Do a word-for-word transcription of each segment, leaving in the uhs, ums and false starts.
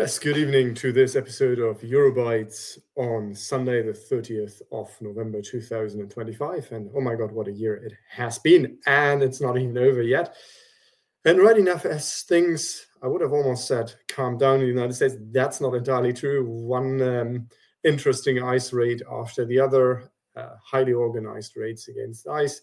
Yes, good evening to this episode of Eurobytes on Sunday, the thirtieth of November two thousand twenty-five. And oh my God, what a year it has been. And it's not even over yet. And right enough as things, I would have almost said, calm down in the United States. That's not entirely true. One um, interesting ICE raid after the other, uh, highly organized raids against ICE.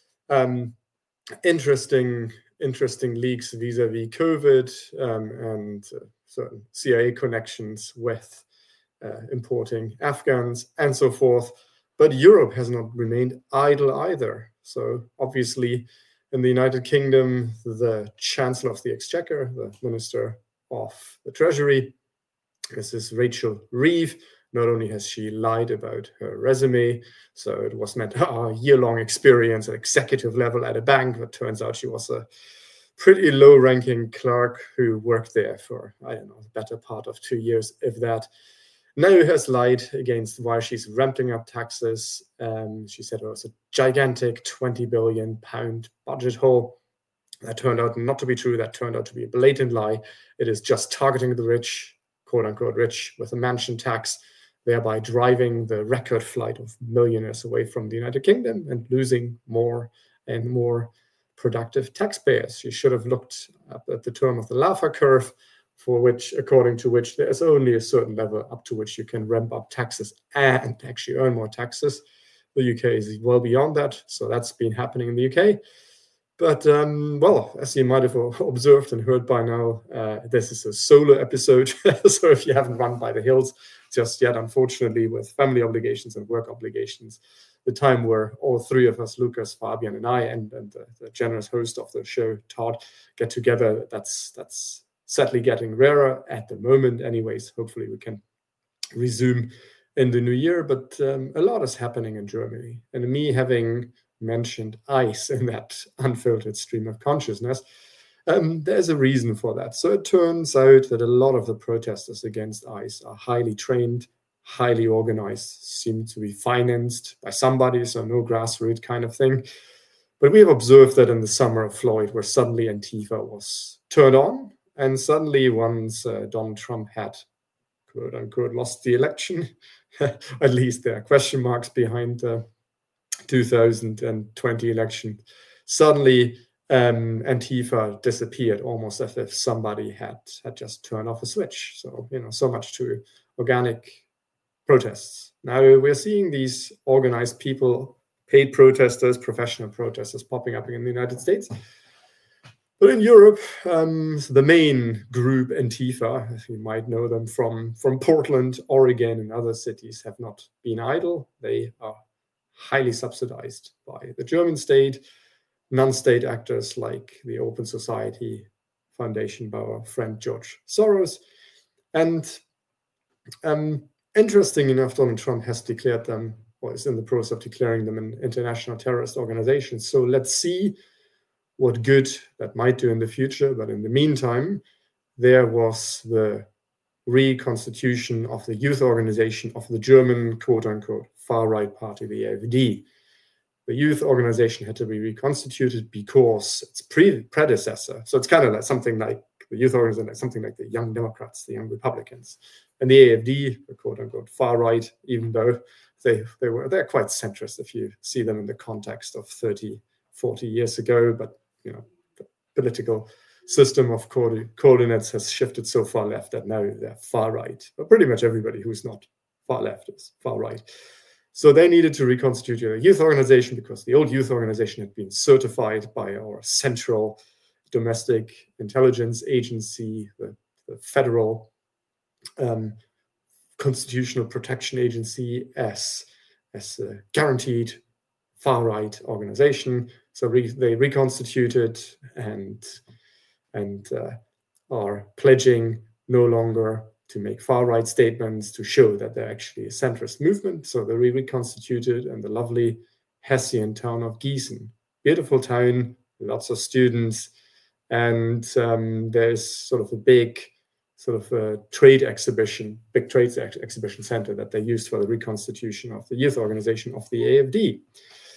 Um, interesting interesting leaks vis-a-vis COVID um, and uh, certain C I A connections with uh, importing Afghans and so forth. But Europe has not remained idle either. So obviously in the United Kingdom, the Chancellor of the Exchequer, the Minister of the Treasury, this is Rachel Reeves. Not only has she lied about her resume, so it was meant a year-long experience at executive level at a bank, but turns out she was a pretty low-ranking clerk who worked there for, I don't know, the better part of two years, if that. Now has lied against why she's ramping up taxes. Um, she said it was a gigantic twenty billion pound budget hole. That turned out not to be true. That turned out to be a blatant lie. It is just targeting the rich, quote-unquote rich, with a mansion tax, thereby driving the record flight of millionaires away from the United Kingdom and losing more and more productive taxpayers. You should have looked up at the term of the Laffer curve, for which, according to which there is only a certain level up to which you can ramp up taxes and actually earn more taxes. The U K is well beyond that, so that's been happening in the U K. But, um, well, as you might have observed and heard by now, uh, this is a solo episode. So if you haven't run by the hills just yet, unfortunately, with family obligations and work obligations, the time where all three of us, Lucas, Fabian, and I, and, and the, the generous host of the show, Todd, get together, that's, that's sadly getting rarer at the moment. Anyways, hopefully we can resume in the new year. But um, a lot is happening in Germany. And me having mentioned ICE in that unfiltered stream of consciousness, um, there's a reason for that. So it turns out that a lot of the protesters against ICE are highly trained, highly organized, seem to be financed by somebody, so no grassroots kind of thing. But we have observed that in the summer of Floyd, where suddenly Antifa was turned on, and suddenly once uh, Donald Trump had, quote unquote, lost the election, at least there are question marks behind uh, two thousand twenty election, suddenly um, Antifa disappeared, almost as if somebody had, had just turned off a switch. So, you know, so much to organic protests. Now we're seeing these organized people, paid protesters, professional protesters popping up in the United States. But in Europe, um, the main group, Antifa, as you might know them from, from Portland, Oregon, and other cities, have not been idle. They are highly subsidized by the German state, non-state actors like the Open Society Foundation by our friend George Soros. And um, interesting enough, Donald Trump has declared them, or is in the process of declaring them, an international terrorist organization. So let's see what good that might do in the future. But in the meantime, there was the reconstitution of the youth organization of the German, quote-unquote, far-right party, the A F D. The youth organization had to be reconstituted because its pre predecessor, so it's kind of like something like the youth organization, like something like the Young Democrats, the Young Republicans, and the A F D, the quote-unquote far-right, even though they, they were, they're quite centrist if you see them in the context of thirty, forty years ago, but, you know, the political system of coordinates has shifted so far left that now they're far right. But pretty much everybody who's not far left is far right. So they needed to reconstitute a youth organization because the old youth organization had been certified by our central domestic intelligence agency, the, the federal um, constitutional protection agency, as, as a guaranteed far-right organization. So re they reconstituted and and uh, are pledging no longer to make far-right statements to show that they're actually a centrist movement. So they reconstituted in the lovely Hessian town of Gießen. Beautiful town, lots of students, and um, there's sort of a big sort of a trade exhibition, big trade ex exhibition center that they used for the reconstitution of the youth organization of the A F D.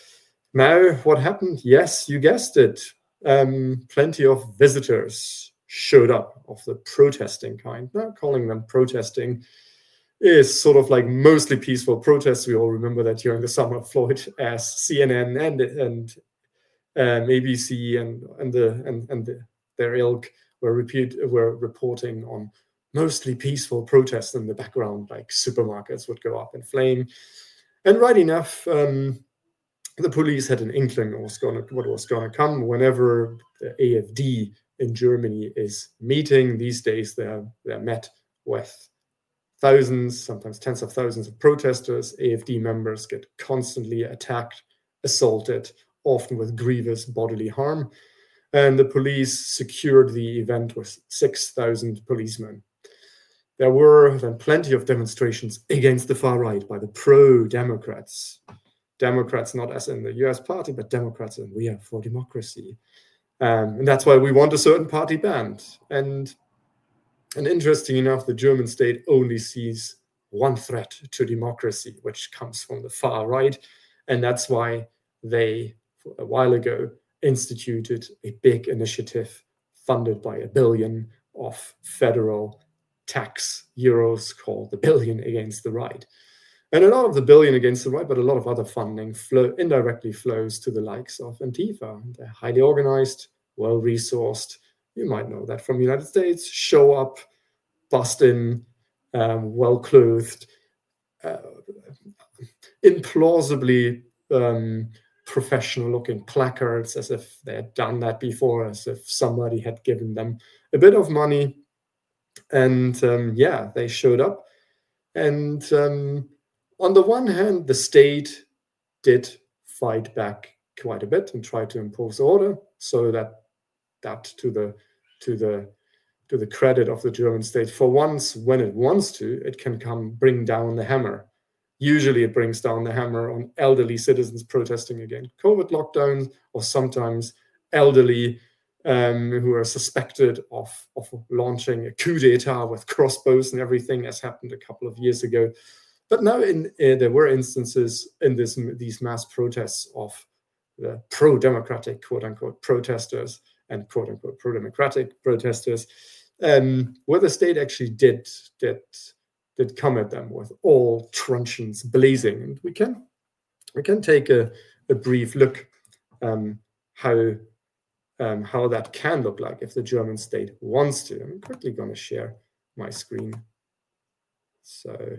Now, what happened? Yes, you guessed it. Um, plenty of visitors showed up, of the protesting kind. Now, calling them protesting is sort of like mostly peaceful protests. We all remember that during the summer of Floyd, as C N N and and um, A B C and and the and and the, their ilk were repeat were reporting on mostly peaceful protests in the background, like supermarkets would go up in flame. And right enough, um, the police had an inkling what was going to what was going to come. Whenever the A F D in Germany is meeting these days, they're they're met with thousands, sometimes tens of thousands of protesters. A F D members get constantly attacked, assaulted, often with grievous bodily harm. And the police secured the event with six thousand policemen. There were then plenty of demonstrations against the far right by the pro-Democrats. Democrats, not as in the U S party, but Democrats, and we are for democracy. Um, and that's why we want a certain party banned. And, and interesting enough, the German state only sees one threat to democracy, which comes from the far right. And that's why they, a while ago, instituted a big initiative funded by a billion of federal tax euros called the Billion Against the Right. And a lot of the billion against the right, but a lot of other funding flow, indirectly flows to the likes of Antifa. They're highly organized, well-resourced. You might know that from the United States. Show up, bust in, um, well-clothed, uh, implausibly um, professional-looking placards, as if they had done that before, as if somebody had given them a bit of money. And um, yeah, they showed up. And um, on the one hand, the state did fight back quite a bit and try to impose order, so that that to the to the to the credit of the German state, for once, when it wants to, it can come bring down the hammer. Usually, it brings down the hammer on elderly citizens protesting against COVID lockdowns, or sometimes elderly um, who are suspected of of launching a coup d'état with crossbows and everything, as happened a couple of years ago. But now in, uh, there were instances in this, these mass protests of the pro-democratic, quote-unquote, protesters and quote-unquote pro-democratic protesters, um, where the state actually did, did, did come at them with all truncheons blazing. And we can, we can take a, a brief look um, how, um, how that can look like if the German state wants to. I'm quickly going to share my screen. So...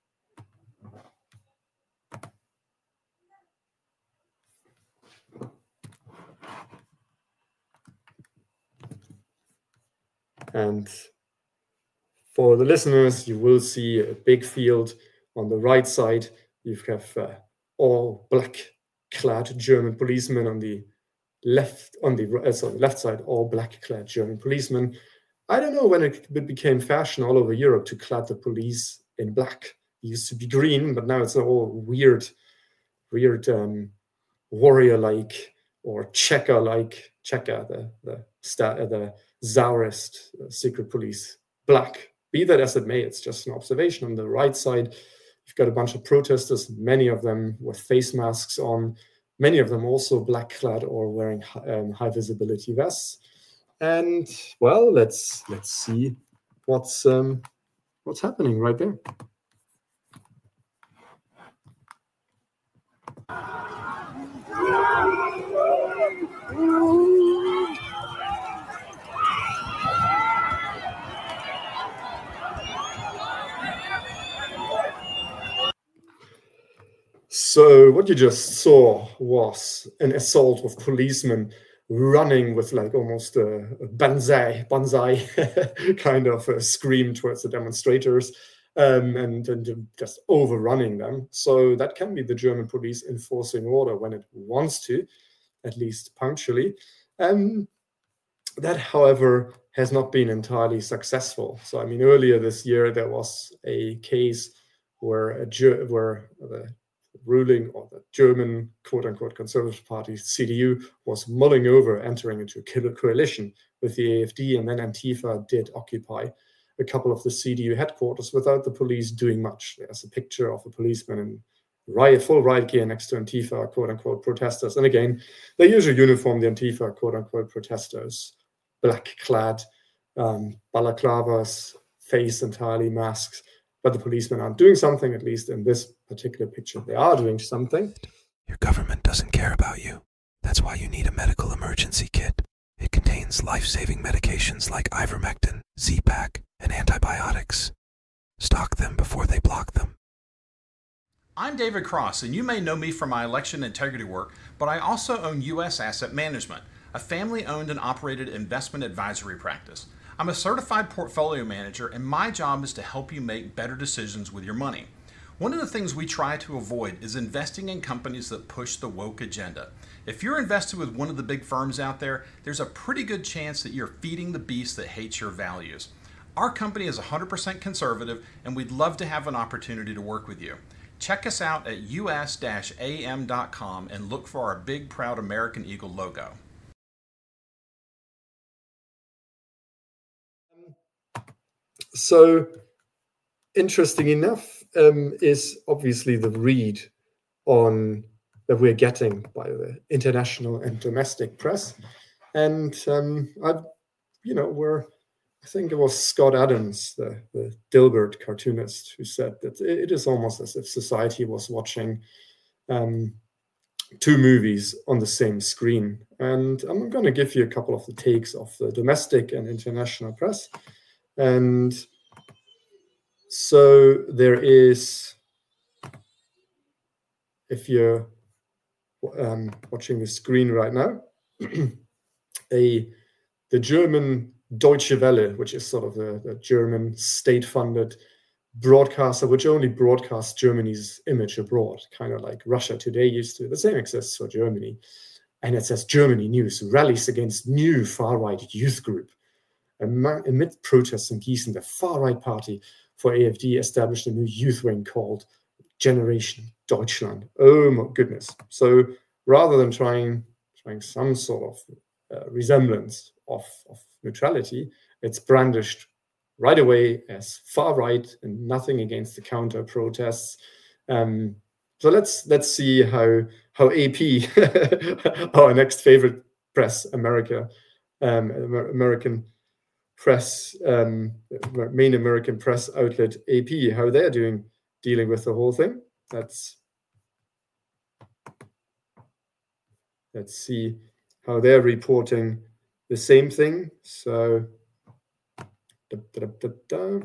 And for the listeners, you will see a big field on the right side. You have uh, all black-clad German policemen on the left. On the uh, sorry, left side, all black-clad German policemen. I don't know when it became fashion all over Europe to clad the police in black. It used to be green, but now it's all weird, weird um, warrior-like or Checker-like. Checker, the the sta- the Tsarist uh, secret police, black. Be that as it may, it's just an observation. On the right side, you've got a bunch of protesters, many of them with face masks on, many of them also black-clad or wearing um, high-visibility vests. And well, let's let's see what's um, what's happening right there. So what you just saw was an assault with policemen running with like almost a, a banzai, banzai kind of a scream towards the demonstrators, um, and, and just overrunning them. So that can be the German police enforcing order when it wants to, at least punctually. Um, that, however, has not been entirely successful. So I mean, earlier this year there was a case where a where the ruling or the German quote-unquote Conservative Party, C D U, was mulling over entering into a coalition with the A F D, and then Antifa did occupy a couple of the C D U headquarters without the police doing much. There's a picture of a policeman in riot, full riot gear next to Antifa quote-unquote protesters. And again, they usually uniform the Antifa quote-unquote protesters, black-clad, um, balaclavas, face entirely masks, but the policemen aren't doing something. At least in this particular picture, they are doing something. Your government doesn't care about you. That's why you need a medical emergency kit. It contains life-saving medications like ivermectin, Z-Pak, and antibiotics. Stock them before they block them. I'm David Cross, and you may know me from my election integrity work, but I also own U S Asset Management, a family-owned and operated investment advisory practice. I'm a certified portfolio manager, and my job is to help you make better decisions with your money. One of the things we try to avoid is investing in companies that push the woke agenda. If you're invested with one of the big firms out there, there's a pretty good chance that you're feeding the beast that hates your values. Our company is one hundred percent conservative, and we'd love to have an opportunity to work with you. Check us out at U S A M dot com and look for our big, proud American Eagle logo. So, interesting enough um, is obviously the read on that we're getting by the international and domestic press. And um, I, you know, we're, I think it was Scott Adams, the, the Dilbert cartoonist, who said that it is almost as if society was watching um, two movies on the same screen. And I'm going to give you a couple of the takes of the domestic and international press. And so there is, if you're um, watching the screen right now, a the German Deutsche Welle, which is sort of the, the German state-funded broadcaster, which only broadcasts Germany's image abroad, kind of like Russia Today used to. The same exists for Germany. And it says, Germany news rallies against new far-right youth group. Amid protests in Gießen, the far-right party for A F D established a new youth wing called Generation Deutschland. Oh my goodness. So rather than trying, trying some sort of uh, resemblance of, of neutrality, it's brandished right away as far-right and nothing against the counter-protests. Um, so let's let's see how how A P, our next favorite press, America, um, American press, um, main American press outlet, A P, how they're doing dealing with the whole thing. Let's let's see how they're reporting the same thing. So. Da, da, da, da.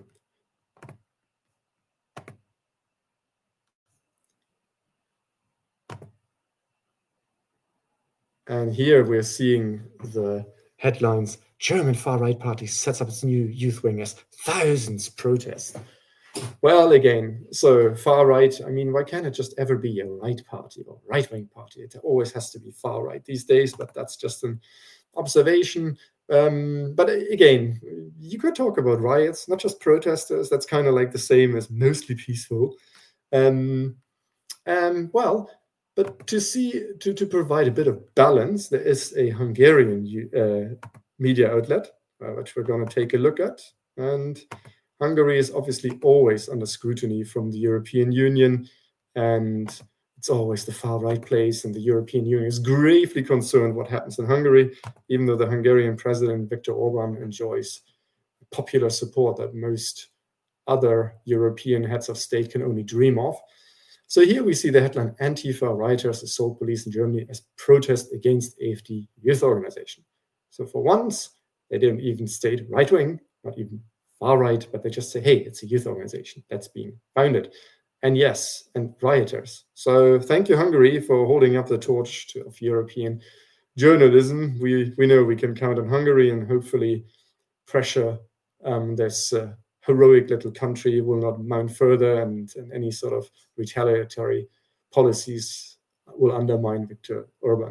And here we're seeing the headlines, German far-right party sets up its new youth wing as thousands protest. Well, again, so far-right, I mean, why can't it just ever be a right party or right-wing party? It always has to be far-right these days, but that's just an observation. Um, but again, you could talk about riots, not just protesters. That's kind of like the same as mostly peaceful. Um, and well, but to see, to, to provide a bit of balance, there is a Hungarian uh, media outlet, uh, which we're going to take a look at. And Hungary is obviously always under scrutiny from the European Union, and it's always the far-right place, and the European Union is gravely concerned what happens in Hungary, even though the Hungarian president, Viktor Orban, enjoys popular support that most other European heads of state can only dream of. So here we see the headline, Antifa rioters assault police in Germany as protest against A F D youth organization. So for once, they didn't even state right-wing, not even far-right, but they just say, hey, it's a youth organization that's being founded. And yes, and rioters. So thank you, Hungary, for holding up the torch to, of European journalism. We we know we can count on Hungary, and hopefully pressure um, this uh, heroic little country will not mount further, and, and any sort of retaliatory policies will undermine Viktor Orban.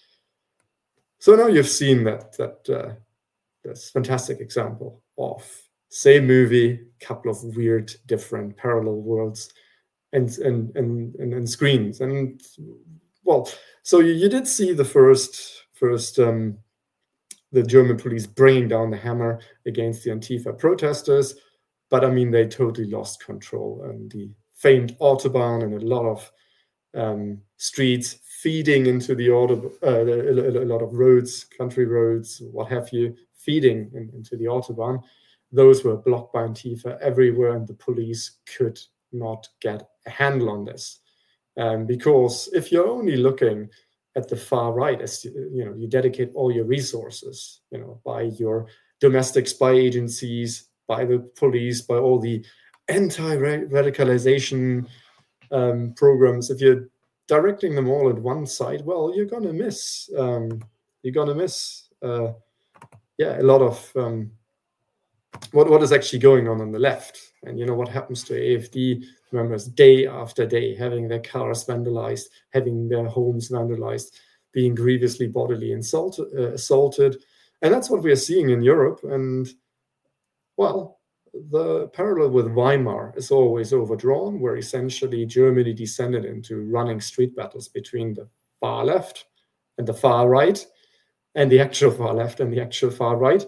So now you've seen that that uh, this fantastic example of same movie, couple of weird, different parallel worlds. And, and and and screens, and well, so you, you did see the first first um, the German police bringing down the hammer against the Antifa protesters, but I mean they totally lost control, and the famed Autobahn and a lot of um, streets feeding into the auto, uh, a, a lot of roads, country roads, what have you, feeding in, into the Autobahn, those were blocked by Antifa everywhere, and the police could not get a handle on this. Um, because if you're only looking at the far right, as you know, you dedicate all your resources, you know, by your domestic spy agencies, by the police, by all the anti-radicalization um, programs. If you're directing them all at one side, well, you're gonna miss. Um, you're gonna miss. Uh, yeah, a lot of um, what what is actually going on on the left. And you know what happens to A F D members day after day, having their cars vandalized, having their homes vandalized, being grievously bodily insulted, uh, assaulted. And that's what we are seeing in Europe. And, well, the parallel with Weimar is always overdrawn, where essentially Germany descended into running street battles between the far left and the far right, and the actual far left and the actual far right.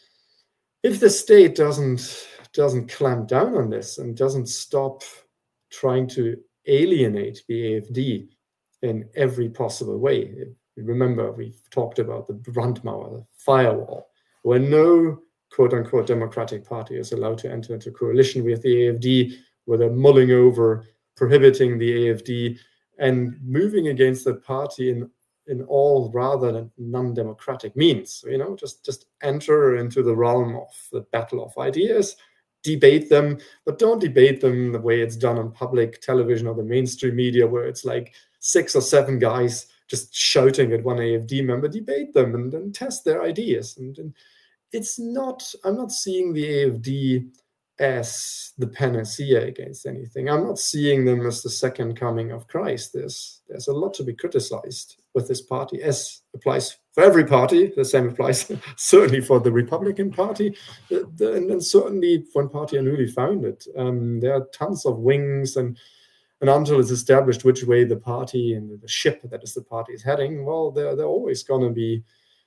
If the state doesn't doesn't clamp down on this and doesn't stop trying to alienate the A F D in every possible way. Remember, we've talked about the Brandmauer, the firewall, where no quote-unquote democratic party is allowed to enter into coalition with the A F D, where they're mulling over prohibiting the A F D and moving against the party in in all rather than non-democratic means. So, you know, just, just enter into the realm of the battle of ideas, debate them, but don't debate them the way it's done on public television or the mainstream media, where it's like six or seven guys just shouting at one A F D member. Debate them and, and test their ideas. And, and it's not, I'm not seeing the A F D as the panacea against anything. I'm not seeing them as the second coming of Christ. There's, there's a lot to be criticized with this party, as applies for every party. The same applies certainly for the Republican Party, the, the, and, and certainly one party are newly founded. Um, there are tons of wings, and and until it's established which way the party and the ship that is the party is heading, well, there there are always going to be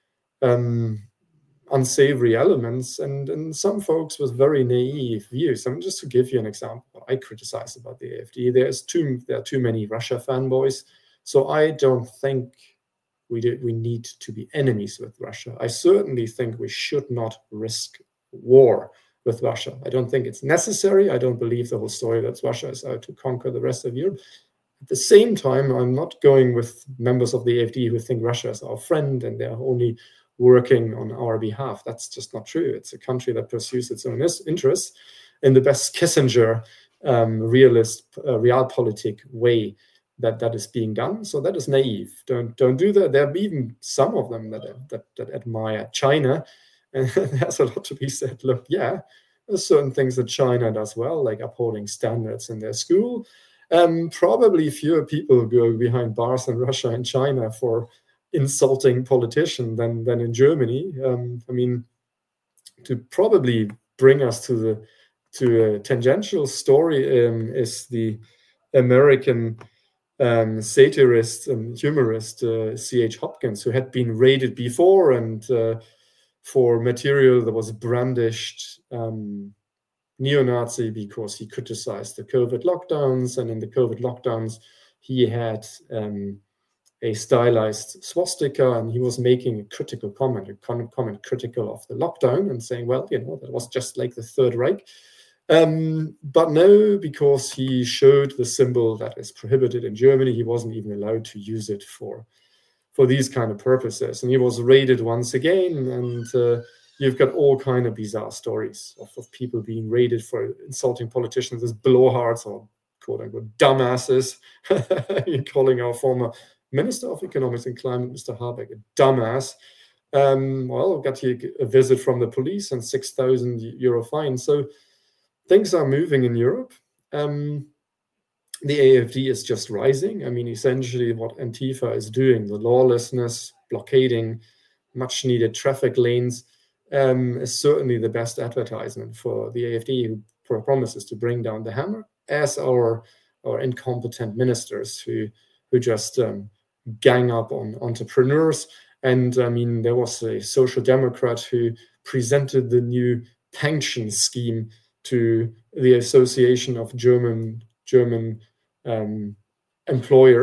um, unsavory elements, and, and some folks with very naive views. I mean, just to give you an example, what I criticize about the A F D, there's too there are too many Russia fanboys. So I don't think we did, we need to be enemies with Russia. I certainly think we should not risk war with Russia. I don't think it's necessary. I don't believe the whole story that Russia is out to conquer the rest of Europe. At the same time, I'm not going with members of the A F D who think Russia is our friend and they're only working on our behalf. That's just not true. It's a country that pursues its own interests in the best Kissinger um, realist, uh, realpolitik way that that is being done. So that is naive. Don't don't do that. There are even some of them that that, that admire China, and there's a lot to be said. Look, yeah, there's certain things that China does well, like upholding standards in their school. Um, probably fewer people go behind bars in Russia and China for insulting politicians than than in Germany. Um, I mean, to probably bring us to the to a tangential story um, is the American Um, satirist and humorist uh, C H Hopkins, who had been raided before and uh, for material that was brandished um, neo-Nazi because he criticized the COVID lockdowns. And in the COVID lockdowns, he had um, a stylized swastika, and he was making a critical comment, a comment critical of the lockdown and saying, well, you know, that was just like the Third Reich. Um, but no, because he showed the symbol that is prohibited in Germany, he wasn't even allowed to use it for, for these kind of purposes. And he was raided once again, and uh, you've got all kind of bizarre stories of, of people being raided for insulting politicians as blowhards or quote-unquote dumbasses. You're calling our former Minister of Economics and Climate, Mister Habeck, a dumbass. Um, well, got a visit from the police and six thousand euro fine. So things are moving in Europe. Um, the A F D is just rising. I mean, essentially what Antifa is doing, the lawlessness, blockading much needed traffic lanes, um, is certainly the best advertisement for the A F D, who promises to bring down the hammer, as our, our incompetent ministers who, who just um, gang up on entrepreneurs. And I mean, there was a social democrat who presented the new pension scheme to the Association of German German um, employers,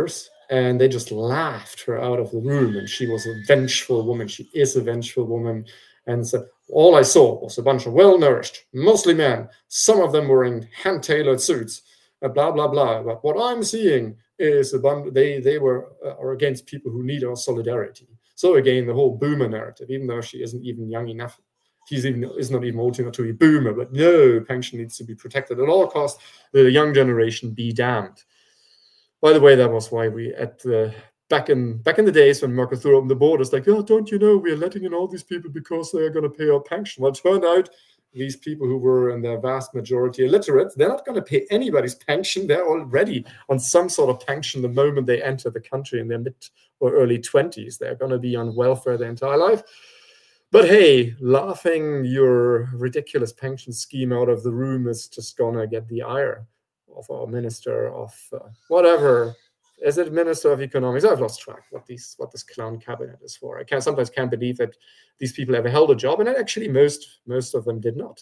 and they just laughed her out of the room. And she was a vengeful woman. She is a vengeful woman. And so all I saw was a bunch of well-nourished, mostly men. Some of them were in hand-tailored suits, uh, blah, blah, blah. But what I'm seeing is a bunch, they, they were uh, are against people who need our solidarity. So again, the whole boomer narrative, even though she isn't even young enough, she's even is not even old enough to be boomer, but no, pension needs to be protected at all costs. The young generation be damned. By the way, that was why we at the back in back in the days when Mercosur opened the borders, like, oh, don't you know, we are letting in all these people because they are going to pay our pension. Well, it turned out these people who were in their vast majority illiterate, they're not going to pay anybody's pension. They're already on some sort of pension the moment they enter the country in their mid or early twenties. They're going to be on welfare their entire life. But hey, laughing your ridiculous pension scheme out of the room is just going to get the ire of our minister of uh, whatever. Is it Minister of Economics? I've lost track what these what this clown cabinet is for. I can sometimes can't believe that these people ever held a job, and actually most most of them did not.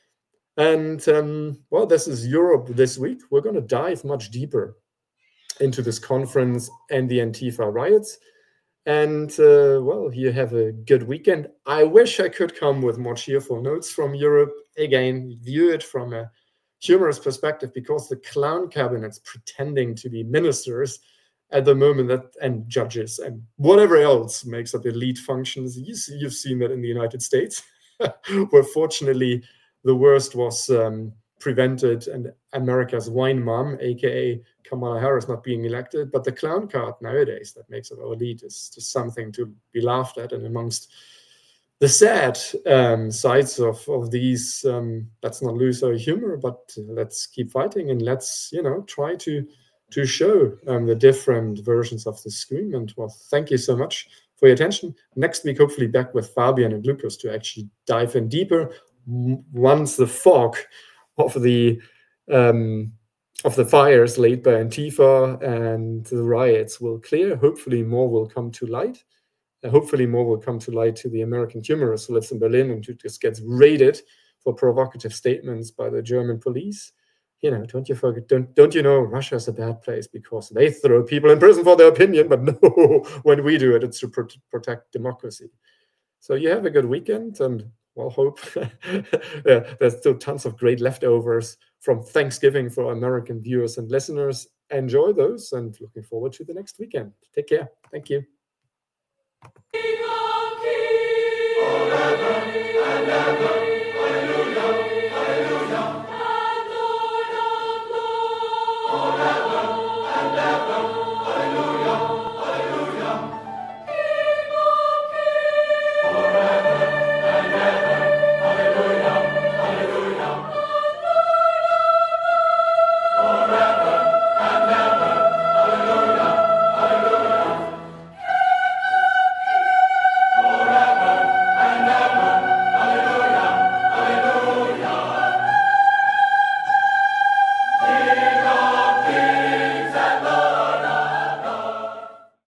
And um, well, this is Europe this week. We're going to dive much deeper into this conference and the Antifa riots. And uh, well, you have a good weekend. I wish I could come with more cheerful notes from Europe. Again, view it from a humorous perspective, because the clown cabinets pretending to be ministers at the moment, that and judges and whatever else makes up elite functions. You see, you've seen that in the United States, where fortunately the worst was um, prevented, and America's wine mom, aka Kamala Harris, not being elected. But the clown card nowadays that makes up our elite is just something to be laughed at. And amongst the sad um, sides of, of these, um, let's not lose our humor, but let's keep fighting, and let's, you know, try to to show um, the different versions of this agreement. Well, thank you so much for your attention. Next week, hopefully back with Fabian and Lucas to actually dive in deeper once the fog of the um, of the fires laid by Antifa and the riots will clear. Hopefully more will come to light. Uh, hopefully more will come to light to the American humorist who lives in Berlin and who just gets raided for provocative statements by the German police. You know, don't you forget, don't, don't you know Russia is a bad place because they throw people in prison for their opinion, but no, when we do it, it's to pro- protect democracy. So you have a good weekend, and well, hope yeah, there's still tons of great leftovers from Thanksgiving for American viewers and listeners. Enjoy those, and looking forward to the next weekend. Take care. Thank you.